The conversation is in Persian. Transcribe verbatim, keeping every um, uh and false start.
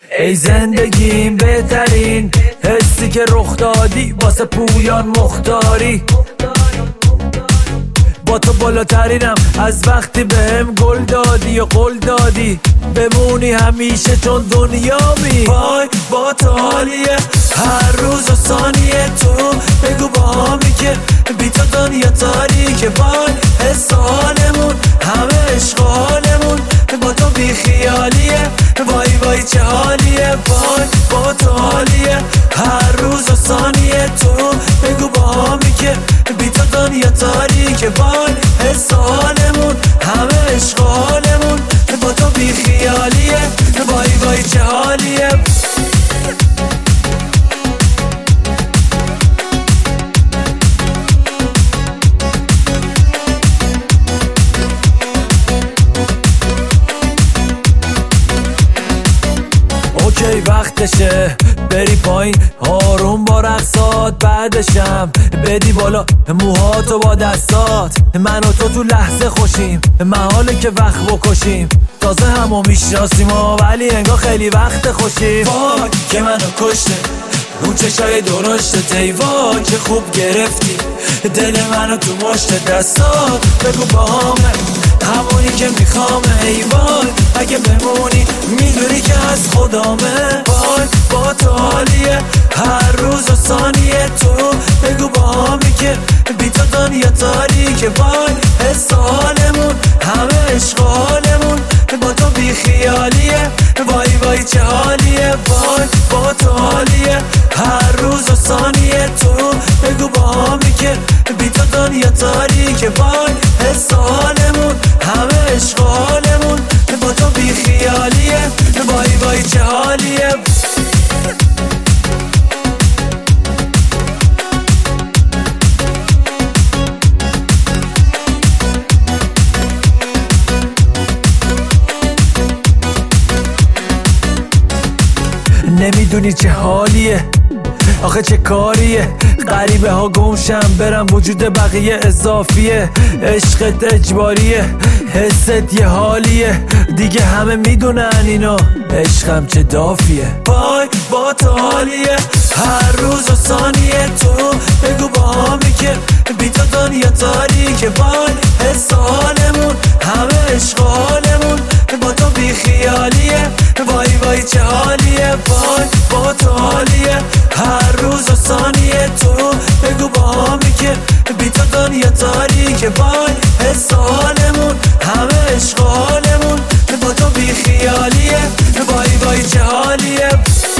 ای زندگیم بهترین حسی که رخ دادی واسه پویان مختاری. با تو بالاترینم از وقتی بهم گل دادی و قول دادی بمونی همیشه چون دنیامی. وای با تو حالیه هر روز و ثانیه تو بگو با همی که بی تو دنیا تاریکه. وای حس حالمون همه عشق حالمون با تو بی خیالیه. وای وای چه حالیه وای با تو حالیه هر روز و ثانیه تو بگو با همی که بی تو دنیا تاریکه. وای حس حالمون همه عشق حالمون با تو بی خیالیه. وای وای چه حالیه. اوکی وقتشه بری پایین آروم با رقصات بعدشم بدی بالا موهاتو با دستات. من و تو تو لحظه خوشیم محاله که وقت بکشیم تازه همو میشناسیم ولی انگار خیلی وقت خوشیم. وای که منو کشته اون چشای درشت ای وای که خوب گرفتی دل منو تو مشت دستات. بگو با همه همونی که میخوامه ای وای اگه بمونی میدونی که از خدامه. وای با تو حالیه هر روز و ثانیه تو بگو با همی که بی تو دنیا تاریکه. وای حس حالمون همه عشق حالمون با تو بی خیالیه. وای وای چه حالیه وای با تو حالیه هر روز و ثانیه تو بگو با همی که بی تو دنیا تاریکه. وای حس حالمون همه عشق حالمون با تو بی خیالیه. وای وای چه حالیه. نمیدونی چه حالیه آخه چه کاریه غریبه ها گمشم برم وجود بقیه اضافیه. عشقت اجباریه حست یه حالیه دیگه همه میدونن اینو عشقم چه دافیه. وای با تو حالیه هر روز و ثانیه تو بگو با همی که بی تو دنیا تاریکه. وای حس حالمون همه عشق حالمون با تو بی خیالیه. وای وای چه حالیه وای با تو حالیه هر روز و ثانیه تو بگو با همی که بی تو دنیا تاریکه. وای حس حالمون همه عشق حالمون با تو بی خیالیه. وای وای چه حالیه.